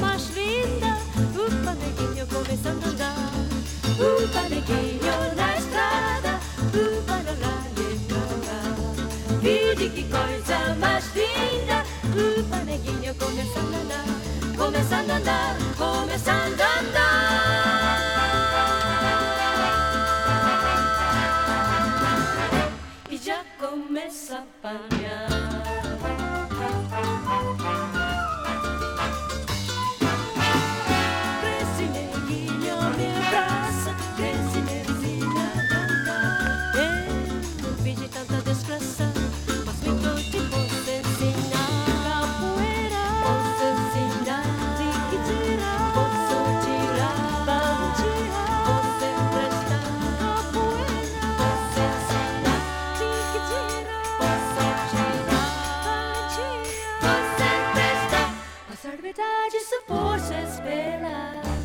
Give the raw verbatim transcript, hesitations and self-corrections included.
mais linda. O panequinho começando a andar. O panequinho na estrada. O para lá e pra cá. Vide que coisa mais linda. O panequinho começando a andar. Começando a andar, começando a andar. E já começa a apanhar. Cresce, neguinho, me abraça. Cresce, neguinha, canta. Eu não vi de tanta desgraça, mas muito te posso ensinar. Capoeira, posso ensinar. Tiquitira, posso tirar. Bandeira, posso emprestar. Capoeira, posso ensinar. Tiquitira, posso tirar. Bandeira, posso emprestar. Mas a verdade se pode esperar.